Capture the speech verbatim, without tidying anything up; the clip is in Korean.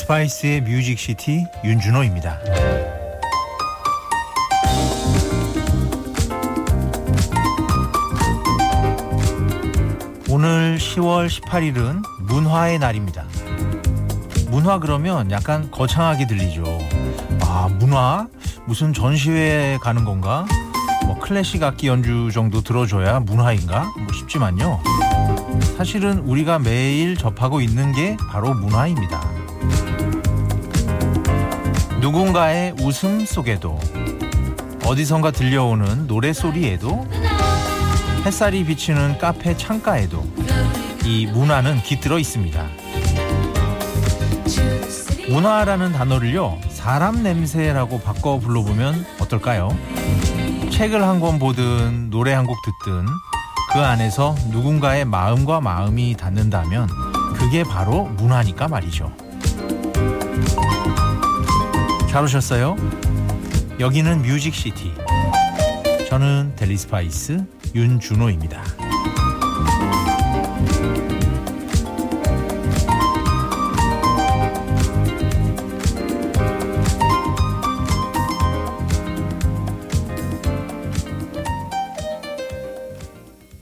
스파이스의 뮤직시티 윤준호입니다. 오늘 시월 십팔일은 문화의 날입니다. 문화 그러면 약간 거창하게 들리죠. 아, 문화? 무슨 전시회에 가는 건가? 뭐 클래식 악기 연주 정도 들어줘야 문화인가? 뭐 싶지만요. 사실은 우리가 매일 접하고 있는 게 바로 문화입니다. 누군가의 웃음 속에도, 어디선가 들려오는 노래소리에도, 햇살이 비치는 카페 창가에도 이 문화는 깃들어 있습니다. 문화라는 단어를요, 사람 냄새라고 바꿔 불러보면 어떨까요? 책을 한 권 보든 노래 한 곡 듣든 그 안에서 누군가의 마음과 마음이 닿는다면 그게 바로 문화니까 말이죠. 잘 오셨어요? 여기는 뮤직시티. 저는 델리 스파이스 윤준호입니다.